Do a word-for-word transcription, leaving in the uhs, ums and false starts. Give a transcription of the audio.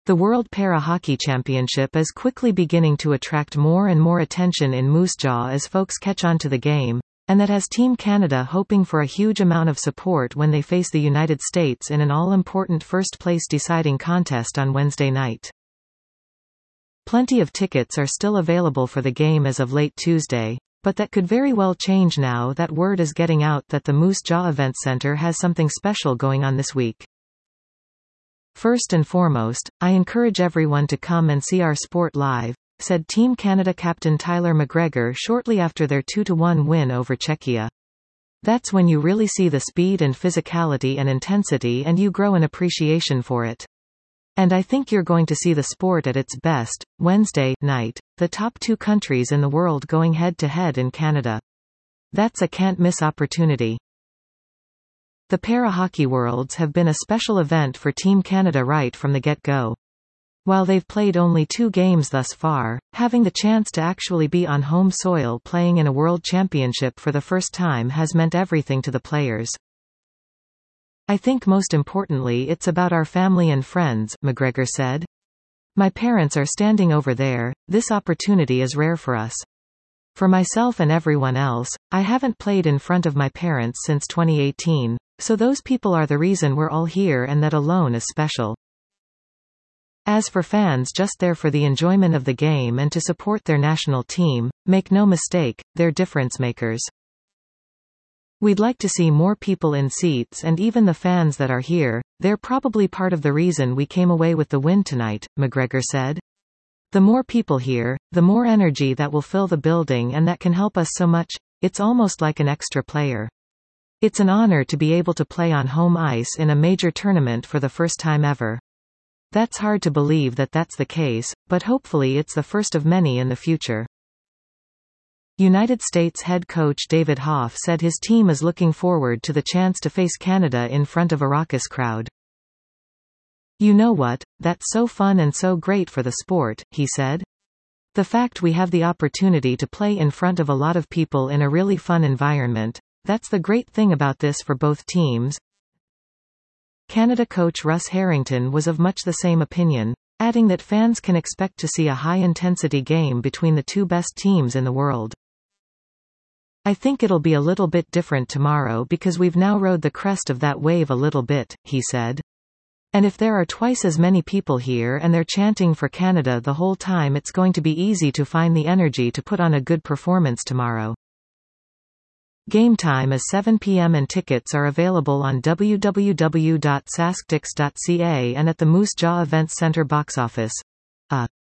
The World Para-Hockey Championship is quickly beginning to attract more and more attention in Moose Jaw as folks catch on to the game, and that has Team Canada hoping for a huge amount of support when they face the United States in an all-important first-place deciding contest on Wednesday night. Plenty of tickets are still available for the game as of late Tuesday, but that could very well change now that word is getting out that the Moose Jaw Event Center has something special going on this week. First and foremost, I encourage everyone to come and see our sport live, said Team Canada captain Tyler McGregor shortly after their two to one win over Czechia. That's when you really see the speed and physicality and intensity, and you grow an appreciation for it. And I think you're going to see the sport at its best. Wednesday night, the top two countries in the world going head to head in Canada. That's a can't miss opportunity. The Para-Hockey Worlds have been a special event for Team Canada right from the get-go. While they've played only two games thus far, having the chance to actually be on home soil playing in a world championship for the first time has meant everything to the players. I think most importantly it's about our family and friends, McGregor said. My parents are standing over there, this opportunity is rare for us. For myself and everyone else, I haven't played in front of my parents since twenty eighteen, so those people are the reason we're all here, and that alone is special. As for fans just there for the enjoyment of the game and to support their national team, make no mistake, they're difference makers. We'd like to see more people in seats, and even the fans that are here, they're probably part of the reason we came away with the win tonight, McGregor said. The more people here, the more energy that will fill the building, and that can help us so much. It's almost like an extra player. It's an honor to be able to play on home ice in a major tournament for the first time ever. That's hard to believe that that's the case, but hopefully it's the first of many in the future. United States head coach David Hoff said his team is looking forward to the chance to face Canada in front of a raucous crowd. You know what, that's so fun and so great for the sport, he said. The fact we have the opportunity to play in front of a lot of people in a really fun environment, that's the great thing about this for both teams. Canada coach Russ Harrington was of much the same opinion, adding that fans can expect to see a high-intensity game between the two best teams in the world. I think it'll be a little bit different tomorrow because we've now rode the crest of that wave a little bit, he said. And if there are twice as many people here and they're chanting for Canada the whole time, it's going to be easy to find the energy to put on a good performance tomorrow. Game time is seven p m and tickets are available on w w w dot sask tix dot c a and at the Moose Jaw Events Center box office. Uh.